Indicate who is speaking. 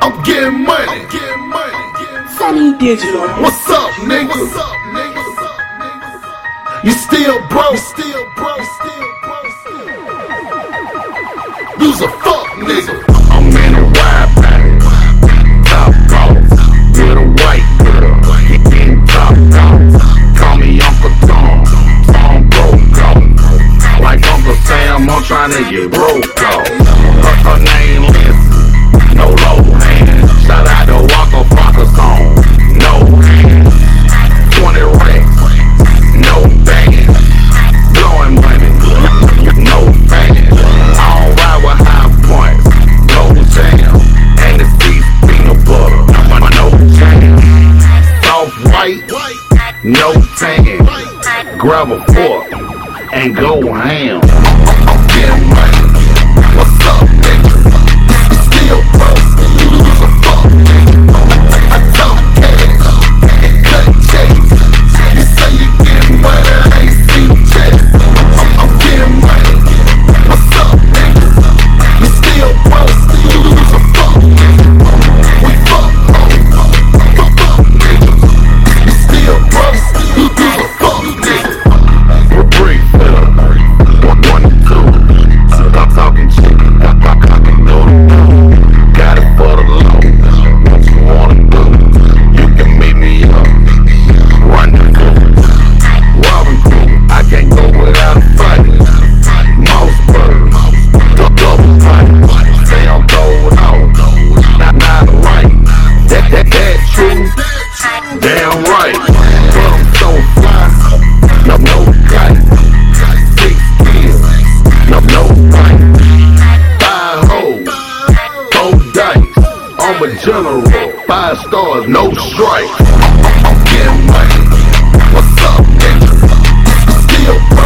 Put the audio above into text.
Speaker 1: I'm getting money.
Speaker 2: Sunny Digital.
Speaker 1: What's up, nigga? You still broke? You's a fuck nigga. I'm in a wide body, top off, with a white girl, getting top off. Call me Uncle Tom, Tom broke off. Like Uncle Sam, I'm tryna get broke off. Her name Lizzie, no low hand. Shout out to Waka Flocka song, no hand. 20 racks, no band. Blowing money, no fan. I don't ride with high points, no jam. And the seats peanut butter, no jam. Soft white, no tan. Grab a fork and go ham. I'm getting money. What's up, nigga? You still broke? You's a fuck nigga. I talk cash and cut checks. You say you getting money, I ain't seen checks. I'm getting money. What's up, nigga? You still broke? You's a fuck nigga. We fuck niggas. You still broke? You's a fuck nigga. Break fill, 1 and 2. I'm talking chicken, I can go to do. Got it for the low, what you wanna do? You can meet me up, run the crew. Robin crew, I can't go without a fight. Mousebird, double fight. Say I'm going out, not right. That true, damn right. But I'm so fly, no kite. 6 kids, no fight. 5 hoes, 4 dice. I'm a general, 5 stars, no strike. I'm getting money. What's up, nigga? You still